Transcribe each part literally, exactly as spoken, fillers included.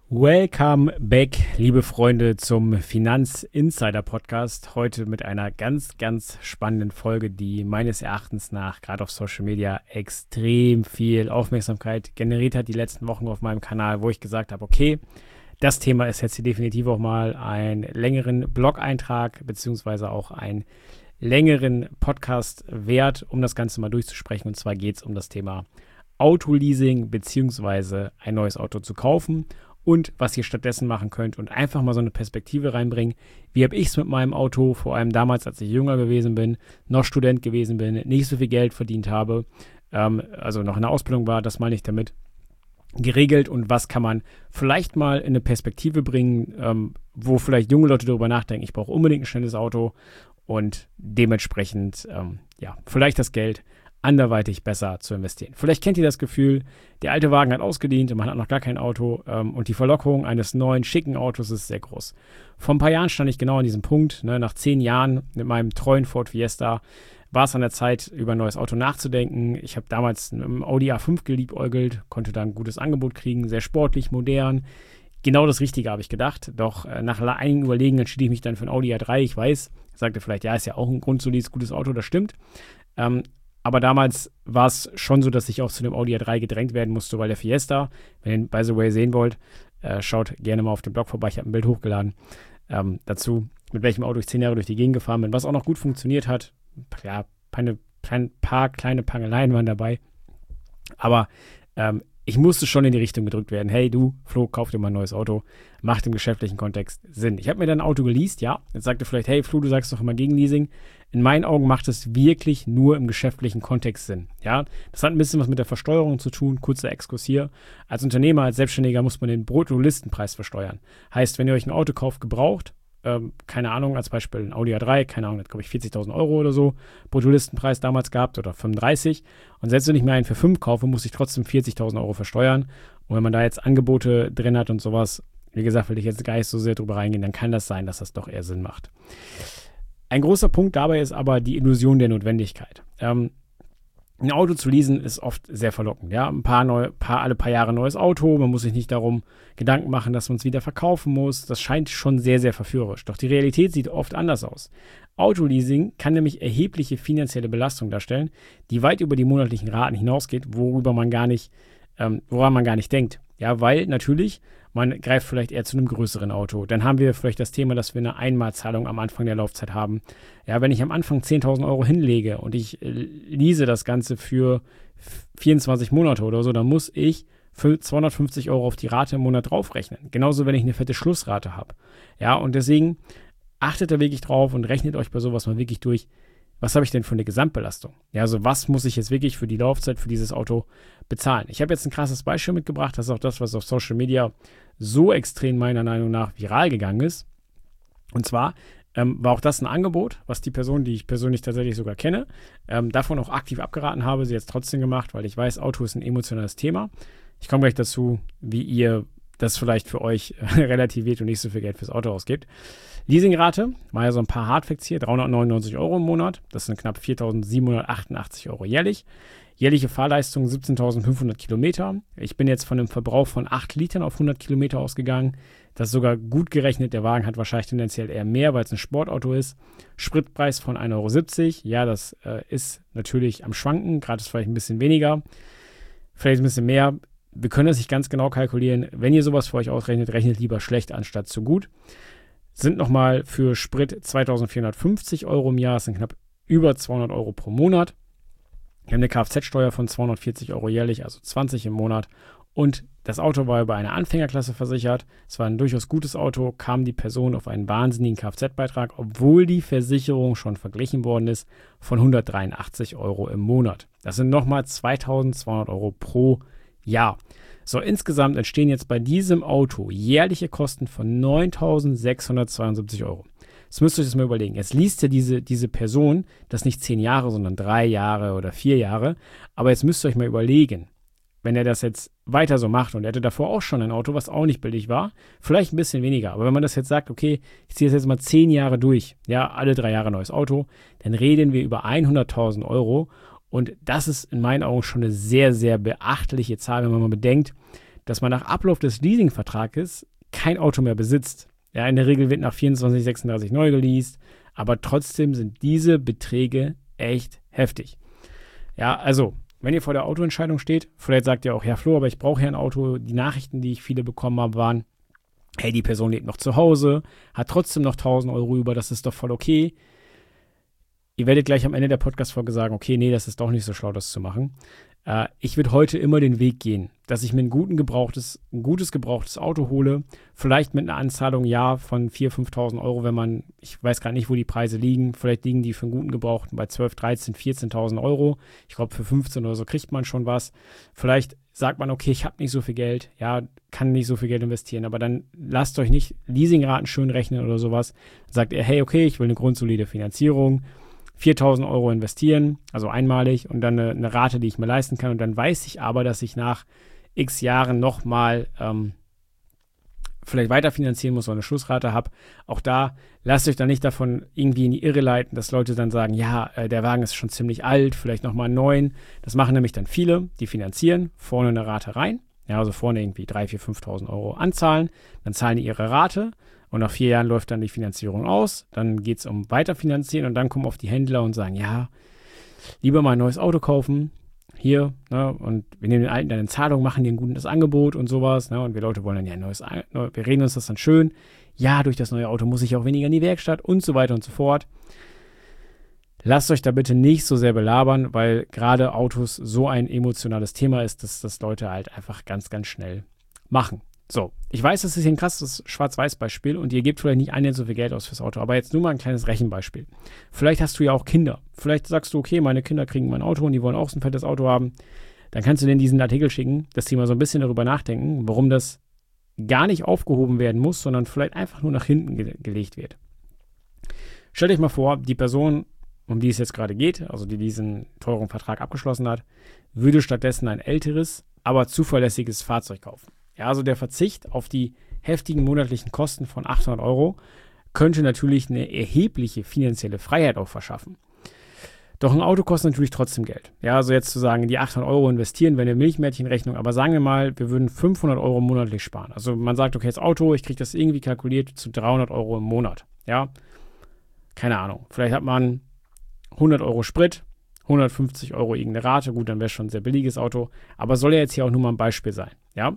Welcome back, liebe Freunde, zum Finanz-Insider-Podcast. Heute mit einer ganz, ganz spannenden Folge, die meines Erachtens nach gerade auf Social Media extrem viel Aufmerksamkeit generiert hat die letzten Wochen auf meinem Kanal, wo ich gesagt habe, okay, das Thema ist jetzt hier definitiv auch mal einen längeren Blog-Eintrag beziehungsweise auch einen längeren Podcast wert, um das Ganze mal durchzusprechen. Und zwar geht es um das Thema Autoleasing beziehungsweise ein neues Auto zu kaufen und was ihr stattdessen machen könnt und einfach mal so eine Perspektive reinbringen. Wie habe ich es mit meinem Auto, vor allem damals, als ich jünger gewesen bin, noch Student gewesen bin, nicht so viel Geld verdient habe, ähm, also noch in der Ausbildung war, das meine ich damit, geregelt und was kann man vielleicht mal in eine Perspektive bringen, ähm, wo vielleicht junge Leute darüber nachdenken, ich brauche unbedingt ein schnelles Auto und dementsprechend, ähm, ja, vielleicht das Geld anderweitig besser zu investieren. Vielleicht kennt ihr das Gefühl, der alte Wagen hat ausgedient und man hat noch gar kein Auto ähm, und die Verlockung eines neuen, schicken Autos ist sehr groß. Vor ein paar Jahren stand ich genau an diesem Punkt, ne, nach zehn Jahren mit meinem treuen Ford Fiesta war es an der Zeit, über ein neues Auto nachzudenken. Ich habe damals mit einem Audi A fünf geliebäugelt, konnte da ein gutes Angebot kriegen, sehr sportlich, modern. Genau das Richtige habe ich gedacht, doch äh, nach einigen Überlegen entschied ich mich dann für ein Audi A drei. Ich weiß, sagte vielleicht, ja, ist ja auch ein grundsolides, gutes Auto, das stimmt. Ähm, Aber damals war es schon so, dass ich auch zu dem Audi A drei gedrängt werden musste, weil der Fiesta, wenn ihr ihn by the way sehen wollt, äh, schaut gerne mal auf dem Blog vorbei, ich habe ein Bild hochgeladen ähm, dazu, mit welchem Auto ich zehn Jahre durch die Gegend gefahren bin, was auch noch gut funktioniert hat. Ja, ein paar kleine Pangeleien waren dabei, aber ähm, ich musste schon in die Richtung gedrückt werden. Hey, du, Flo, kauf dir mal ein neues Auto. Macht im geschäftlichen Kontext Sinn. Ich habe mir dann ein Auto geleast, ja. Jetzt sagt ihr vielleicht, hey, Flo, du sagst doch immer gegen Leasing. In meinen Augen macht es wirklich nur im geschäftlichen Kontext Sinn, ja. Das hat ein bisschen was mit der Versteuerung zu tun. Kurzer Exkurs hier. Als Unternehmer, als Selbstständiger muss man den Bruttolistenpreis versteuern. Heißt, wenn ihr euch ein Auto kauft, gebraucht, ähm, keine Ahnung, als Beispiel ein Audi A drei, keine Ahnung, hat glaube ich vierzigtausend Euro oder so Bruttolistenpreis damals gehabt oder fünfunddreißig. Und selbst wenn ich mir einen für fünf kaufe, muss ich trotzdem vierzigtausend Euro versteuern. Und wenn man da jetzt Angebote drin hat und sowas, wie gesagt, will ich jetzt gar nicht so sehr drüber reingehen, dann kann das sein, dass das doch eher Sinn macht. Ein großer Punkt dabei ist aber die Illusion der Notwendigkeit. Ähm, ein Auto zu leasen ist oft sehr verlockend. Ja? Ein paar neu, paar, alle paar Jahre ein neues Auto, man muss sich nicht darum Gedanken machen, dass man es wieder verkaufen muss. Das scheint schon sehr, sehr verführerisch. Doch die Realität sieht oft anders aus. Autoleasing kann nämlich erhebliche finanzielle Belastung darstellen, die weit über die monatlichen Raten hinausgeht, worüber man gar nicht, ähm, woran man gar nicht denkt. Ja, weil natürlich, man greift vielleicht eher zu einem größeren Auto. Dann haben wir vielleicht das Thema, dass wir eine Einmalzahlung am Anfang der Laufzeit haben. Ja, wenn ich am Anfang zehntausend Euro hinlege und ich äh, lease das Ganze für vierundzwanzig Monate oder so, dann muss ich für zweihundertfünfzig Euro auf die Rate im Monat draufrechnen. Genauso, wenn ich eine fette Schlussrate habe. Ja, und deswegen achtet da wirklich drauf und rechnet euch bei sowas mal wirklich durch, was habe ich denn für eine Gesamtbelastung? Ja, also was muss ich jetzt wirklich für die Laufzeit für dieses Auto bezahlen? Ich habe jetzt ein krasses Beispiel mitgebracht. Das ist auch das, was auf Social Media so extrem meiner Meinung nach viral gegangen ist. Und zwar ähm, war auch das ein Angebot, was die Person, die ich persönlich tatsächlich sogar kenne, ähm, davon auch aktiv abgeraten habe, sie jetzt trotzdem gemacht, weil ich weiß, Auto ist ein emotionales Thema. Ich komme gleich dazu, wie ihr das vielleicht für euch relativiert und nicht so viel Geld fürs Auto ausgibt. Leasingrate, war ja so ein paar Hardfacts hier, dreihundertneunundneunzig Euro im Monat, das sind knapp viertausendsiebenhundertachtundachtzig Euro jährlich. Jährliche Fahrleistung siebzehntausendfünfhundert Kilometer. Ich bin jetzt von einem Verbrauch von acht Litern auf hundert Kilometer ausgegangen. Das ist sogar gut gerechnet. Der Wagen hat wahrscheinlich tendenziell eher mehr, weil es ein Sportauto ist. Spritpreis von ein Euro siebzig. Ja, das äh, ist natürlich am Schwanken. Gerade ist vielleicht ein bisschen weniger, vielleicht ein bisschen mehr. Wir können das nicht ganz genau kalkulieren. Wenn ihr sowas für euch ausrechnet, rechnet lieber schlecht anstatt zu gut. Sind nochmal für Sprit zweitausendvierhundertfünfzig Euro im Jahr. Das sind knapp über zweihundert Euro pro Monat. Wir haben eine Kfz-Steuer von zweihundertvierzig Euro jährlich, also zwanzig im Monat. Und das Auto war über eine Anfängerklasse versichert. Es war ein durchaus gutes Auto, kam die Person auf einen wahnsinnigen Kfz-Beitrag, obwohl die Versicherung schon verglichen worden ist, von hundertdreiundachtzig Euro im Monat. Das sind nochmal zweitausendzweihundert Euro pro Jahr. So, insgesamt entstehen jetzt bei diesem Auto jährliche Kosten von neuntausendsechshundertzweiundsiebzig Euro. Jetzt müsst ihr euch das mal überlegen. Jetzt liest ja diese, diese Person das nicht zehn Jahre, sondern drei Jahre oder vier Jahre. Aber jetzt müsst ihr euch mal überlegen, wenn er das jetzt weiter so macht und er hatte davor auch schon ein Auto, was auch nicht billig war, vielleicht ein bisschen weniger. Aber wenn man das jetzt sagt, okay, ich ziehe das jetzt mal zehn Jahre durch, ja, alle drei Jahre neues Auto, dann reden wir über hunderttausend Euro. Und das ist in meinen Augen schon eine sehr, sehr beachtliche Zahl, wenn man mal bedenkt, dass man nach Ablauf des Leasingvertrages kein Auto mehr besitzt. Ja, in der Regel wird nach vierundzwanzig, sechsunddreißig neu geleast, aber trotzdem sind diese Beträge echt heftig. Ja, also, wenn ihr vor der Autoentscheidung steht, vielleicht sagt ihr auch, Herr Flo, aber ich brauche ja ein Auto. Die Nachrichten, die ich viele bekommen habe, waren, hey, die Person lebt noch zu Hause, hat trotzdem noch tausend Euro über, das ist doch voll okay. Ihr werdet gleich am Ende der Podcast-Folge sagen, okay, nee, das ist doch nicht so schlau, das zu machen. Äh, ich würde heute immer den Weg gehen, dass ich mir ein, guten gebrauchtes, ein gutes gebrauchtes Auto hole, vielleicht mit einer Anzahlung, ja, von viertausend, fünftausend Euro, wenn man, ich weiß gar nicht, wo die Preise liegen, vielleicht liegen die für einen guten Gebrauchten bei zwölf, dreizehn, vierzehntausend Euro. Ich glaube, für fünfzehn oder so kriegt man schon was. Vielleicht sagt man, okay, ich habe nicht so viel Geld, ja, kann nicht so viel Geld investieren, aber dann lasst euch nicht Leasingraten schön rechnen oder sowas. Dann sagt ihr, hey, okay, ich will eine grundsolide Finanzierung, viertausend Euro investieren, also einmalig und dann eine, eine Rate, die ich mir leisten kann. Und dann weiß ich aber, dass ich nach x Jahren nochmal ähm, vielleicht weiter finanzieren muss oder eine Schlussrate habe. Auch da lasst euch dann nicht davon irgendwie in die Irre leiten, dass Leute dann sagen, ja, äh, der Wagen ist schon ziemlich alt, vielleicht nochmal einen neuen. Das machen nämlich dann viele, die finanzieren, vorne eine Rate rein. Ja, also vorne irgendwie dreitausend, viertausend, fünftausend Euro anzahlen, dann zahlen die ihre Rate. Und nach vier Jahren läuft dann die Finanzierung aus. Dann geht es um Weiterfinanzieren und dann kommen auf die Händler und sagen, ja, lieber mal ein neues Auto kaufen. Hier, ne, und wir nehmen den alten dann in Zahlung, machen dir ein gutes Angebot und sowas. Ne, und wir Leute wollen dann ja ein neues, wir reden uns das dann schön. Ja, durch das neue Auto muss ich auch weniger in die Werkstatt und so weiter und so fort. Lasst euch da bitte nicht so sehr belabern, weil gerade Autos so ein emotionales Thema ist, dass das Leute halt einfach ganz, ganz schnell machen. So, ich weiß, das ist hier ein krasses Schwarz-Weiß-Beispiel und ihr gebt vielleicht nicht annähernd so viel Geld aus fürs Auto, aber jetzt nur mal ein kleines Rechenbeispiel. Vielleicht hast du ja auch Kinder. Vielleicht sagst du, okay, meine Kinder kriegen mein Auto und die wollen auch so ein fettes Auto haben. Dann kannst du denen diesen Artikel schicken, dass die mal so ein bisschen darüber nachdenken, warum das gar nicht aufgehoben werden muss, sondern vielleicht einfach nur nach hinten ge- gelegt wird. Stellt euch mal vor, die Person, um die es jetzt gerade geht, also die diesen teuren Vertrag abgeschlossen hat, würde stattdessen ein älteres, aber zuverlässiges Fahrzeug kaufen. Ja, also der Verzicht auf die heftigen monatlichen Kosten von achthundert Euro könnte natürlich eine erhebliche finanzielle Freiheit auch verschaffen. Doch ein Auto kostet natürlich trotzdem Geld. Ja, also jetzt zu sagen, die achthundert Euro investieren, wäre eine Milchmädchenrechnung, aber sagen wir mal, wir würden fünfhundert Euro monatlich sparen. Also man sagt, okay, das Auto, ich kriege das irgendwie kalkuliert zu dreihundert Euro im Monat. Ja, keine Ahnung. Vielleicht hat man hundert Euro Sprit, hundertfünfzig Euro irgendeine Rate. Gut, dann wäre es schon ein sehr billiges Auto. Aber soll ja jetzt hier auch nur mal ein Beispiel sein. Ja,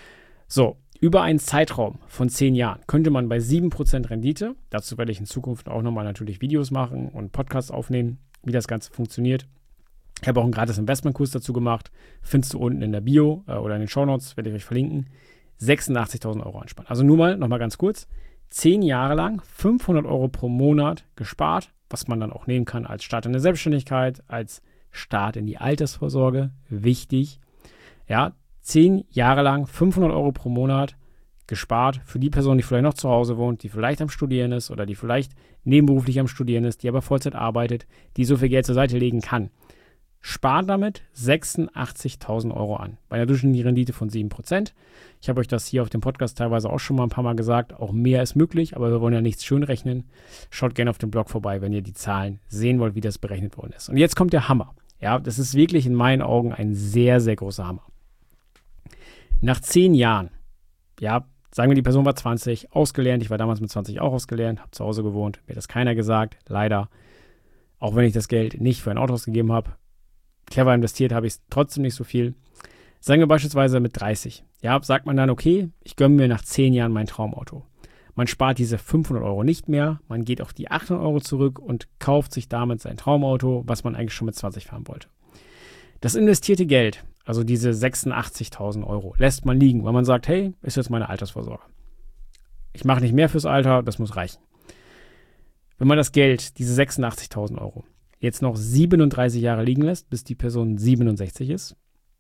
so, über einen Zeitraum von zehn Jahren könnte man bei sieben Prozent Rendite, dazu werde ich in Zukunft auch nochmal natürlich Videos machen und Podcasts aufnehmen, wie das Ganze funktioniert. Ich habe auch einen gratis Investmentkurs dazu gemacht, findest du unten in der Bio äh, oder in den Shownotes, werde ich euch verlinken, sechsundachtzigtausend Euro ansparen. Also nur mal, nochmal ganz kurz, zehn Jahre lang fünfhundert Euro pro Monat gespart, was man dann auch nehmen kann als Start in der Selbstständigkeit, als Start in die Altersvorsorge, wichtig, ja, zehn Jahre lang fünfhundert Euro pro Monat gespart für die Person, die vielleicht noch zu Hause wohnt, die vielleicht am Studieren ist oder die vielleicht nebenberuflich am Studieren ist, die aber Vollzeit arbeitet, die so viel Geld zur Seite legen kann. Spart damit sechsundachtzigtausend Euro an, bei einer durchschnittlichen Rendite von sieben Prozent. Ich habe euch das hier auf dem Podcast teilweise auch schon mal ein paar Mal gesagt, auch mehr ist möglich, aber wir wollen ja nichts schön rechnen. Schaut gerne auf dem Blog vorbei, wenn ihr die Zahlen sehen wollt, wie das berechnet worden ist. Und jetzt kommt der Hammer. Ja, das ist wirklich in meinen Augen ein sehr, sehr großer Hammer. Nach zehn Jahren, ja, sagen wir, die Person war zwanzig, ausgelernt, ich war damals mit zwanzig auch ausgelernt, habe zu Hause gewohnt, mir hat das keiner gesagt, leider, auch wenn ich das Geld nicht für ein Auto ausgegeben habe, clever investiert habe ich es trotzdem nicht so viel. Sagen wir beispielsweise mit dreißig, ja, sagt man dann, okay, ich gönne mir nach zehn Jahren mein Traumauto. Man spart diese fünfhundert Euro nicht mehr, man geht auf die achthundert Euro zurück und kauft sich damit sein Traumauto, was man eigentlich schon mit zwanzig fahren wollte. Das investierte Geld, also diese sechsundachtzigtausend Euro, lässt man liegen, weil man sagt, hey, ist jetzt meine Altersvorsorge. Ich mache nicht mehr fürs Alter, das muss reichen. Wenn man das Geld, diese sechsundachtzigtausend Euro, jetzt noch siebenunddreißig Jahre liegen lässt, bis die Person siebenundsechzig ist,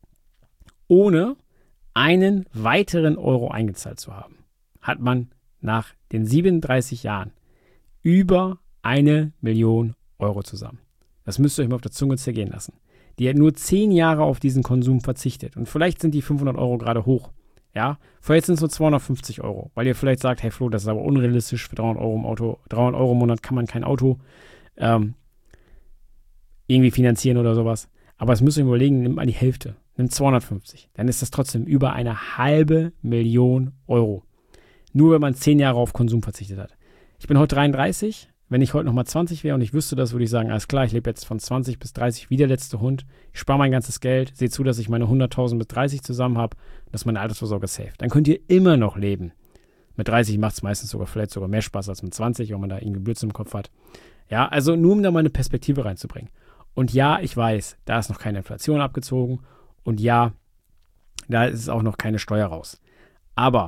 ohne einen weiteren Euro eingezahlt zu haben, hat man nach den siebenunddreißig Jahren über eine Million Euro zusammen. Das müsst ihr euch mal auf der Zunge zergehen lassen. Die hat nur zehn Jahre auf diesen Konsum verzichtet. Und vielleicht sind die fünfhundert Euro gerade hoch. Ja, vielleicht sind es nur zweihundertfünfzig Euro. Weil ihr vielleicht sagt, hey Flo, das ist aber unrealistisch für dreihundert Euro im Auto. dreihundert Euro im Monat kann man kein Auto ähm, irgendwie finanzieren oder sowas. Aber es müsst ihr überlegen, nimmt mal die Hälfte. nimm zweihundertfünfzig, dann ist das trotzdem über eine halbe Million Euro. Nur wenn man zehn Jahre auf Konsum verzichtet hat. Ich bin heute dreiunddreißig. Wenn ich heute nochmal zwanzig wäre und ich wüsste das, würde ich sagen, alles klar, ich lebe jetzt von zwanzig bis dreißig wie der letzte Hund. Ich spare mein ganzes Geld, sehe zu, dass ich meine hunderttausend bis dreißig zusammen habe, dass meine Altersvorsorge safe. Dann könnt ihr immer noch leben. Mit dreißig macht es meistens sogar vielleicht sogar mehr Spaß als mit zwanzig, wenn man da irgendwie Blödsinn im Kopf hat. Ja, also nur um da mal eine Perspektive reinzubringen. Und ja, ich weiß, da ist noch keine Inflation abgezogen und ja, da ist auch noch keine Steuer raus. Aber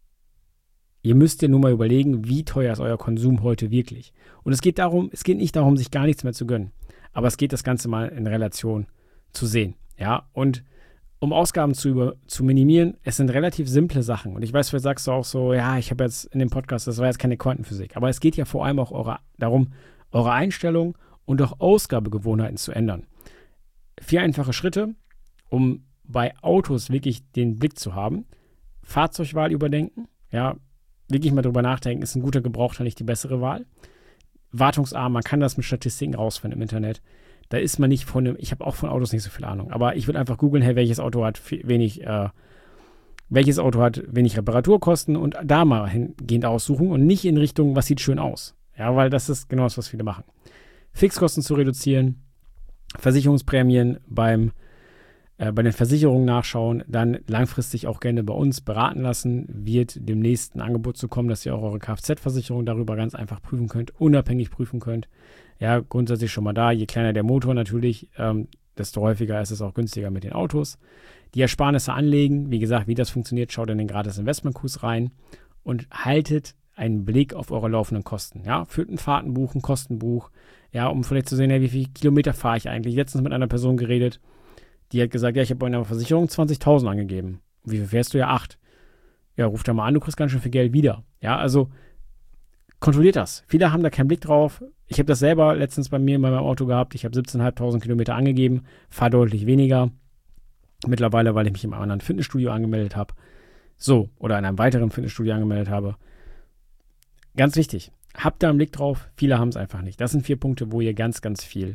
ihr müsst ja nur mal überlegen, wie teuer ist euer Konsum heute wirklich. Und es geht darum, es geht nicht darum, sich gar nichts mehr zu gönnen. Aber es geht das Ganze mal in Relation zu sehen. Ja, und um Ausgaben zu, über, zu minimieren, es sind relativ simple Sachen. Und ich weiß, vielleicht sagst du auch so, ja, ich habe jetzt in dem Podcast, das war jetzt keine Quantenphysik. Aber es geht ja vor allem auch eure, darum, eure Einstellung und auch Ausgabegewohnheiten zu ändern. Vier einfache Schritte, um bei Autos wirklich den Blick zu haben. Fahrzeugwahl überdenken. Ja, wirklich mal drüber nachdenken, ist ein guter Gebrauchter nicht die bessere Wahl? Wartungsarm, man kann das mit Statistiken rausfinden im Internet. Da ist man nicht von dem, ich habe auch von Autos nicht so viel Ahnung, aber ich würde einfach googeln, hey, welches Auto hat wenig, äh, welches Auto hat wenig Reparaturkosten und da mal hingehend aussuchen und nicht in Richtung, was sieht schön aus. Ja, weil das ist genau das, was viele machen. Fixkosten zu reduzieren, Versicherungsprämien beim äh, bei den Versicherungen nachschauen, dann langfristig auch gerne bei uns beraten lassen, wird demnächst ein Angebot zu kommen, dass ihr auch eure Kfz-Versicherung darüber ganz einfach prüfen könnt, unabhängig prüfen könnt. Ja, grundsätzlich schon mal da, je kleiner der Motor natürlich, ähm, desto häufiger ist es auch günstiger mit den Autos. Die Ersparnisse anlegen, wie gesagt, wie das funktioniert, schaut in den gratis Investmentkurs rein und haltet einen Blick auf eure laufenden Kosten. Ja, führt ein Fahrtenbuch, ein Kostenbuch, ja, um vielleicht zu sehen, ja, wie viele Kilometer fahre ich eigentlich. Letztens mit einer Person geredet, die hat gesagt, ja, ich habe bei einer Versicherung zwanzigtausend angegeben. Wie viel fährst du? Ja, acht. Ja, ruf da mal an, du kriegst ganz schön viel Geld wieder. Ja, also kontrolliert das. Viele haben da keinen Blick drauf. Ich habe das selber letztens bei mir in meinem Auto gehabt. Ich habe siebzehntausendfünfhundert Kilometer angegeben, fahre deutlich weniger. Mittlerweile, weil ich mich in einem anderen Fitnessstudio angemeldet habe. So, oder in einem weiteren Fitnessstudio angemeldet habe. Ganz wichtig, habt da einen Blick drauf. Viele haben es einfach nicht. Das sind vier Punkte, wo ihr ganz, ganz viel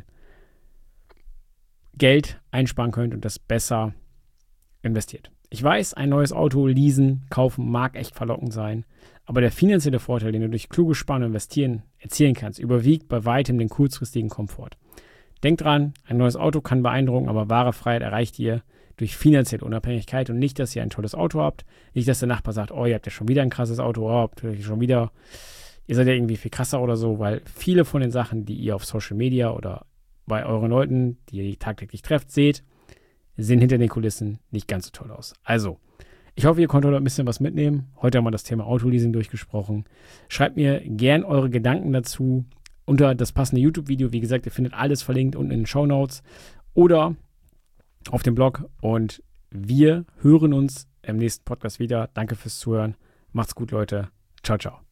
Geld einsparen könnt und das besser investiert. Ich weiß, ein neues Auto leasen, kaufen mag echt verlockend sein, aber der finanzielle Vorteil, den du durch kluge Sparen und Investieren erzielen kannst, überwiegt bei weitem den kurzfristigen Komfort. Denkt dran, ein neues Auto kann beeindrucken, aber wahre Freiheit erreicht ihr durch finanzielle Unabhängigkeit und nicht, dass ihr ein tolles Auto habt, nicht, dass der Nachbar sagt, oh, ihr habt ja schon wieder ein krasses Auto, oh, habt ihr schon wieder, ihr seid ja irgendwie viel krasser oder so, weil viele von den Sachen, die ihr auf Social Media oder bei euren Leuten, die ihr tagtäglich trefft, seht, sehen hinter den Kulissen nicht ganz so toll aus. Also, ich hoffe, ihr konntet ein bisschen was mitnehmen. Heute haben wir das Thema Autoleasing durchgesprochen. Schreibt mir gern eure Gedanken dazu unter das passende YouTube-Video. Wie gesagt, ihr findet alles verlinkt unten in den Shownotes oder auf dem Blog. Und wir hören uns im nächsten Podcast wieder. Danke fürs Zuhören. Macht's gut, Leute. Ciao, ciao.